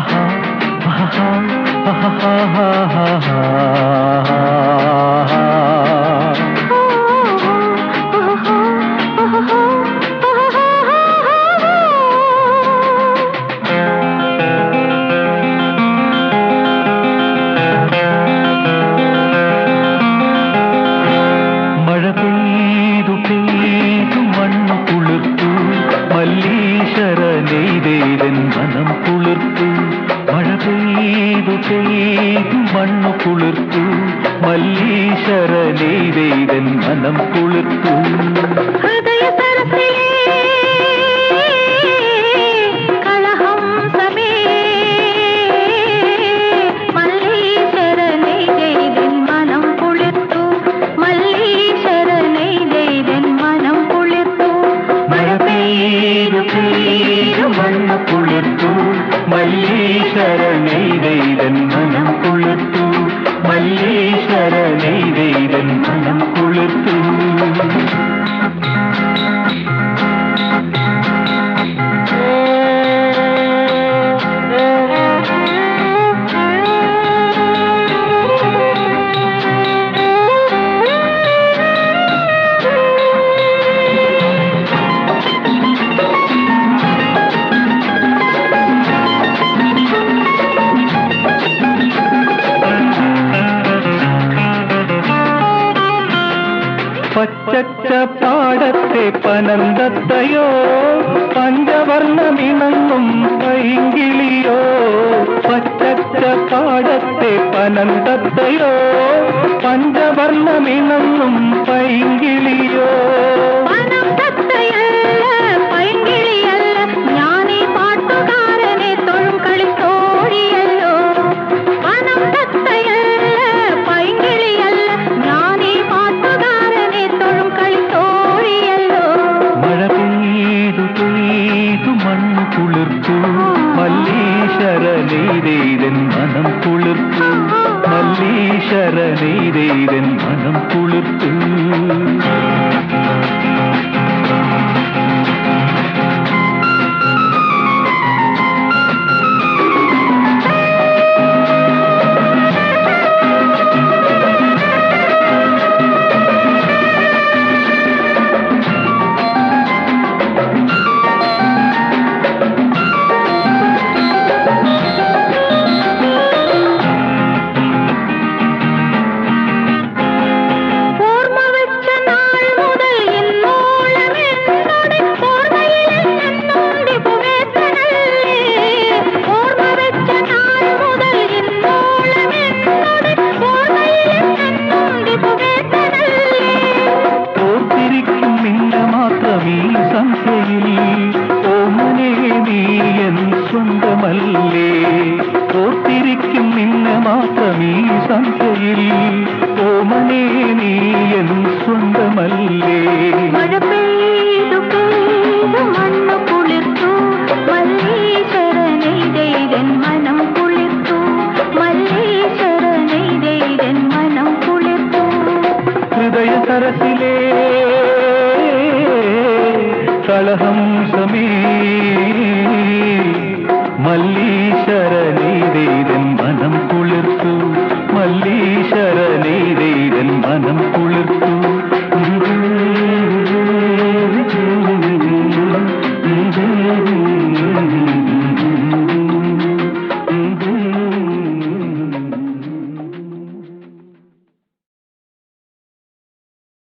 മണ്ണു കുളിർത്തു മല്ലീശ്വരനെയ്തെയ്തൻ മനം കുളിർത്തു ഹൃദയ സരസിലേ കളഹംസമേ മല്ലീശ്വരനെയ്തെയ്തൻ മനം കുളിർത്തു മല്ലീശ്വരനെയ്തെയ്തൻ മനം കുളിർത്തു മഴ പെയ്തു പെയ്തു മണ്ണു കുളിർത്തു മല്ലീശ്വരനെയ്തെയ്തൻ മനം കുളിർത്തു മല്ലീശ്വരനെയ്തെയ്തൻ മനം കുളിർത്തു പച്ചച്ച പാടത്തെ പനന്തത്തയോ പഞ്ചവർണ്ണമിണങ്ങും പൈങ്കിളിയോ പച്ചച്ച പാടത്തെ പനന്തത്തയോ പഞ്ചവർണ്ണമിണങ്ങും പൈങ്കിളിയോ മണ്ണു കുളിർത്തു മല്ലീശ്വരനെയ്തെയ്തൻ മനം കുളിർത്തു മല്ലീശ്വരനെയ്തെയ്തൻ മനം കുളിർത്തു സ്വന്തമല്ലേ ഓർത്തിരിക്കും നിന്നെ മാത്രമീ സന്ധ്യയിൽ ഓമനേ നീ എൻ സ്വന്തമല്ലേ മഴ പെയ്തു പെയ്തു മണ്ണു കുളിർത്തു മല്ലീശ്വരനെയ്തെയ്തൻ മനം കുളിർത്തു മല്ലീശ്വരനെയ്തെയ്തൻ മനം കുളിർത്തു ഹൃദയ സരസിലേ കളഹംസ